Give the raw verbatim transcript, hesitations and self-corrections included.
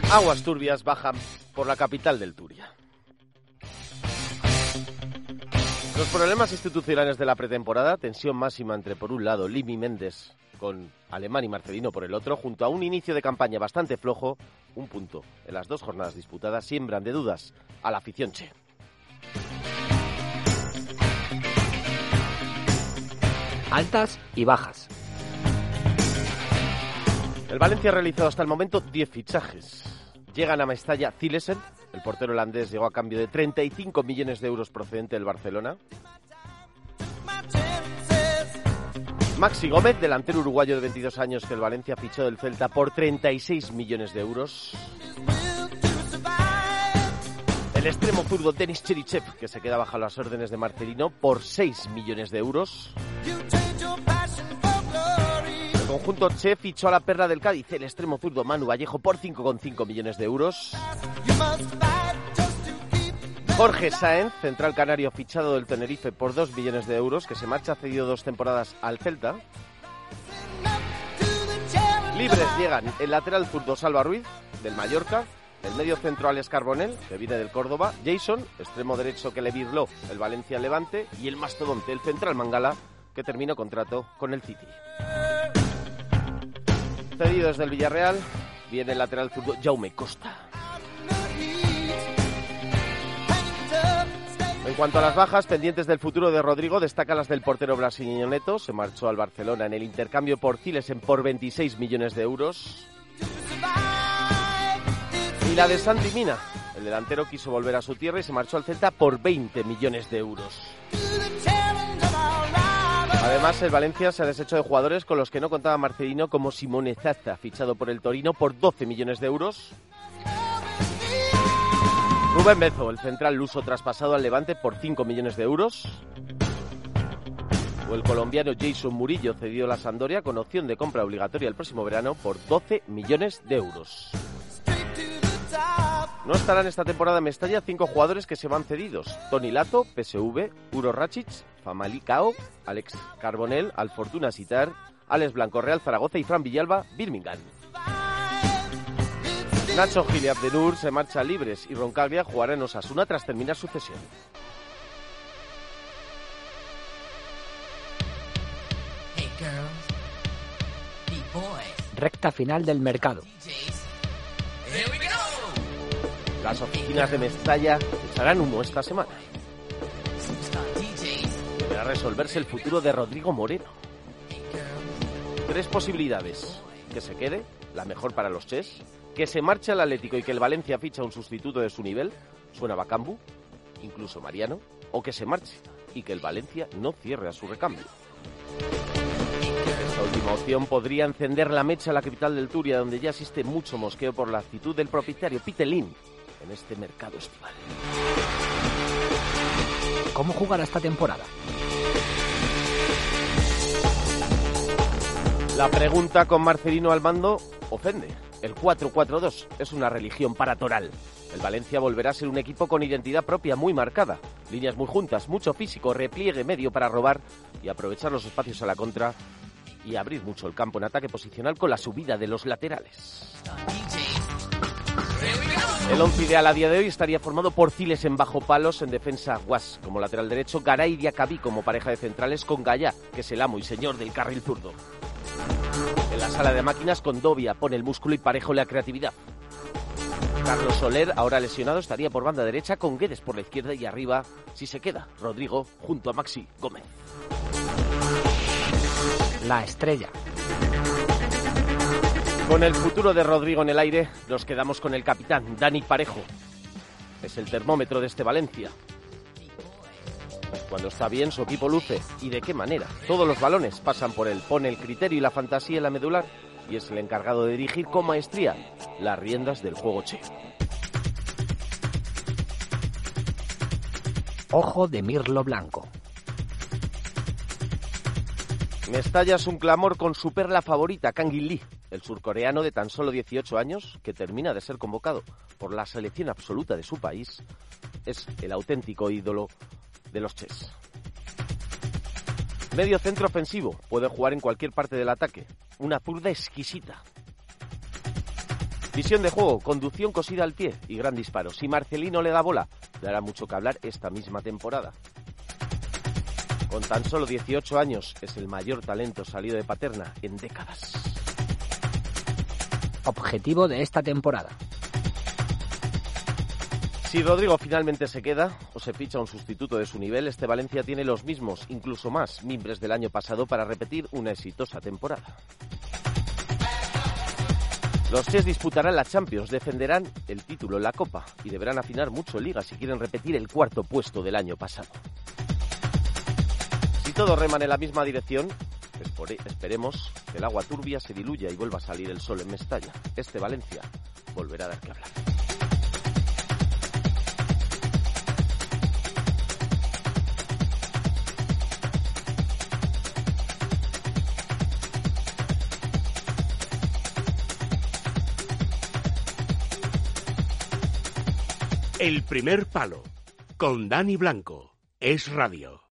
Aguas turbias bajan por la capital del Turia. Los problemas institucionales de la pretemporada, tensión máxima entre, por un lado, Limi Méndez con Alemán y Marcelino por el otro, junto a un inicio de campaña bastante flojo, un punto en las dos jornadas disputadas, siembran de dudas a la afición che. Altas y bajas. El Valencia ha realizado hasta el momento diez fichajes. Llegan a Mestalla Zilesen, el portero holandés llegó a cambio de treinta y cinco millones de euros procedente del Barcelona. Maxi Gómez, delantero uruguayo de veintidós años que el Valencia fichó del Celta por treinta y seis millones de euros. El extremo zurdo Denis Cherichev, que se queda bajo las órdenes de Marcelino por seis millones de euros. El conjunto Che fichó a la perla del Cádiz, el extremo zurdo Manu Vallejo, por cinco coma cinco millones de euros. Jorge Sáenz, central canario fichado del Tenerife por dos millones de euros, que se marcha cedido dos temporadas al Celta. Libres llegan el lateral zurdo Salva Ruiz, del Mallorca, el medio centro Alex Carbonell, que viene del Córdoba, Jason, extremo derecho que le virló el Valencia Levante, y el mastodonte, el central Mangala, que terminó contrato con el City. Cedido desde el Villarreal, viene el lateral zurdo Jaume Costa. En cuanto a las bajas, pendientes del futuro de Rodrigo, destacan las del portero brasileño Neto, se marchó al Barcelona en el intercambio por Zilesen por veintiséis millones de euros. Y la de Santi Mina, el delantero quiso volver a su tierra y se marchó al Celta por veinte millones de euros. Además, el Valencia se ha deshecho de jugadores con los que no contaba Marcelino, como Simone Zaza, fichado por el Torino por doce millones de euros. Rubén Bezo, el central luso, traspasado al Levante por cinco millones de euros. O el colombiano Jason Murillo, cedido a la Sampdoria con opción de compra obligatoria el próximo verano por doce millones de euros. No estarán esta temporada en Mestalla cinco jugadores que se van cedidos: Toni Lato, P S V, Uro Račić, Famalicão, Alex Carbonell, Alfortuna Sitar, Alex Blanco, Real Zaragoza, y Fran Villalba, Birmingham. Nacho Gil y Abdenur se marchan libres y Roncaglia jugará en Osasuna tras terminar su cesión. Hey girls, hey boys. Recta final del mercado. Here we go. Las oficinas de Mestalla echarán humo esta semana. Deberá resolverse el futuro de Rodrigo Moreno. Tres posibilidades: que se quede, la mejor para los Ches; que se marche al Atlético y que el Valencia ficha un sustituto de su nivel, suena Bacambu, incluso Mariano; o que se marche y que el Valencia no cierre a su recambio. Esta última opción podría encender la mecha en la capital del Turia, donde ya existe mucho mosqueo por la actitud del propietario Pitelín en este mercado estival. ¿Cómo jugará esta temporada? La pregunta con Marcelino al mando ofende. El cuatro cuatro dos es una religión para Toral. El Valencia volverá a ser un equipo con identidad propia muy marcada. Líneas muy juntas, mucho físico, repliegue medio para robar y aprovechar los espacios a la contra, y abrir mucho el campo en ataque posicional con la subida de los laterales. El once ideal a día de hoy estaría formado por Zilesen bajo palos, en defensa Guas como lateral derecho, Garay y Diacabí como pareja de centrales, con Gallá, que es el amo y señor del carril zurdo. En la sala de máquinas, con Dobia pone el músculo y Parejo la creatividad. Carlos Soler, ahora lesionado, estaría por banda derecha, con Guedes por la izquierda, y arriba, si se queda, Rodrigo junto a Maxi Gómez. La estrella. Con el futuro de Rodrigo en el aire, nos quedamos con el capitán, Dani Parejo. Es el termómetro de este Valencia. Cuando está bien, su equipo luce. ¿Y de qué manera? Todos los balones pasan por él. Pone el criterio y la fantasía en la medular y es el encargado de dirigir con maestría las riendas del juego che. Ojo de Mirlo Blanco. Mestalla es un clamor con su perla favorita, Kang In Lee, el surcoreano de tan solo dieciocho años, que termina de ser convocado por la selección absoluta de su país. Es el auténtico ídolo de los Ches. Medio centro ofensivo, puede jugar en cualquier parte del ataque. Una zurda exquisita. Visión de juego, conducción cosida al pie y gran disparo. Si Marcelino le da bola, dará mucho que hablar esta misma temporada. Con tan solo dieciocho años, es el mayor talento salido de Paterna en décadas. Objetivo de esta temporada. Si Rodrigo finalmente se queda o se ficha un sustituto de su nivel, este Valencia tiene los mismos, incluso más, mimbres del año pasado para repetir una exitosa temporada. Los Chess disputarán la Champions, defenderán el título en la Copa y deberán afinar mucho en Liga si quieren repetir el cuarto puesto del año pasado. Si todos reman en la misma dirección, esperemos que el agua turbia se diluya y vuelva a salir el sol en Mestalla. Este Valencia volverá a dar que hablar. El primer palo, con Dani Blanco, Es Radio.